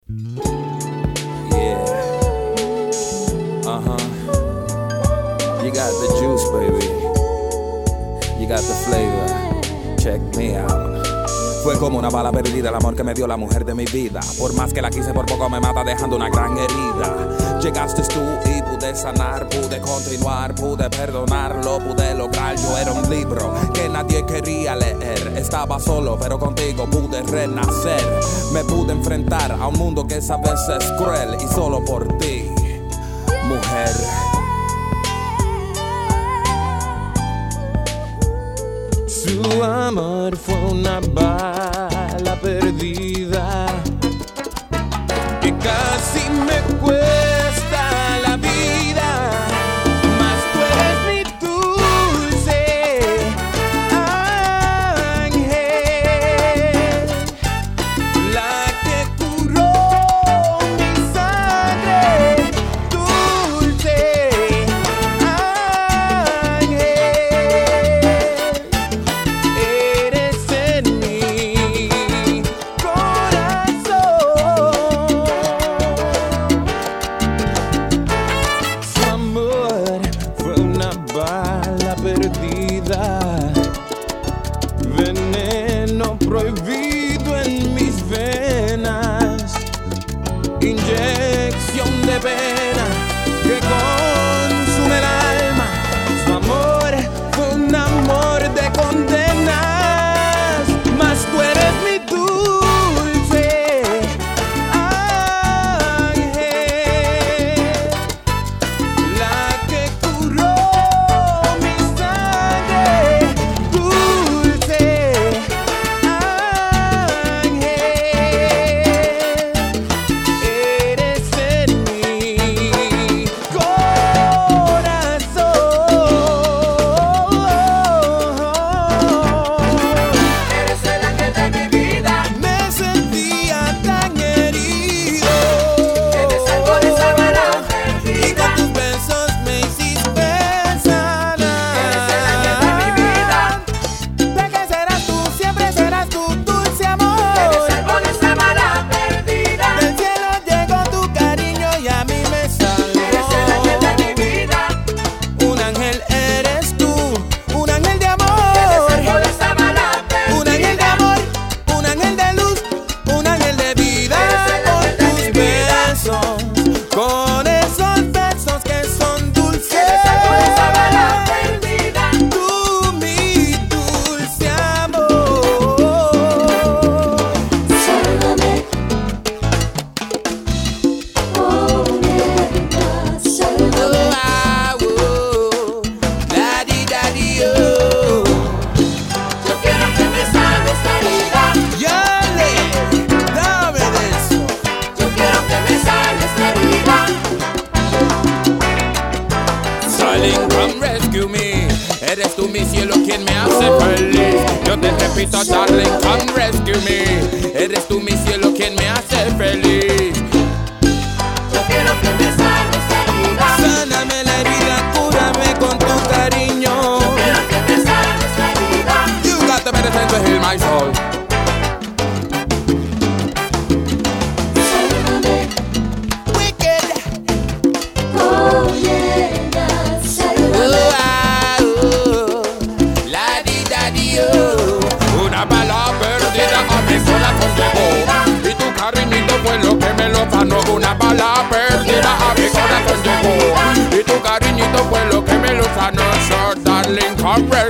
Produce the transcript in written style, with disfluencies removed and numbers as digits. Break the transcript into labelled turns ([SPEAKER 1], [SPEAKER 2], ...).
[SPEAKER 1] Yeah. You got the juice, baby. You got the flavor. Check me out. Fue como una bala perdida el amor que me dio la mujer de mi vida. Por más que la quise, por poco me mata dejando una gran herida. Llegaste tú y pude sanar, pude continuar, pude perdonarlo, pude lograr. Yo era un libro que nadie quería leer. Estaba solo, pero contigo pude renacer. Me pude enfrentar a un mundo que a veces es cruel. Y solo por ti, mujer. Su amor fue una bala perdida que casi me cuesta la vida, mas tú eres mi dulce ángel, la que curó mi sangre, dulce ángel. Veneno prohibido en mis venas, inyección de pena que consume el alma. Su amor fue un amor de condenas, mas tú eres mi dulce ángel, la que curó mi sangre. Come rescue me. Eres tú mi cielo quien me hace feliz. Yo te repito, darling, come rescue me. Eres tú mi cielo quien me hace feliz.
[SPEAKER 2] Yo quiero que me sanes la herida.
[SPEAKER 1] Sáname la herida, cúrame con tu cariño.
[SPEAKER 2] Yo quiero que me sanes la herida.
[SPEAKER 1] You got the medicine to heal my soul. Una bala perdida a mi corazón llegó y tu cariñito fue lo que me lo sanó. Una bala perdida a mi corazón llegó y tu cariñito fue lo que me lo sanó. So darling, come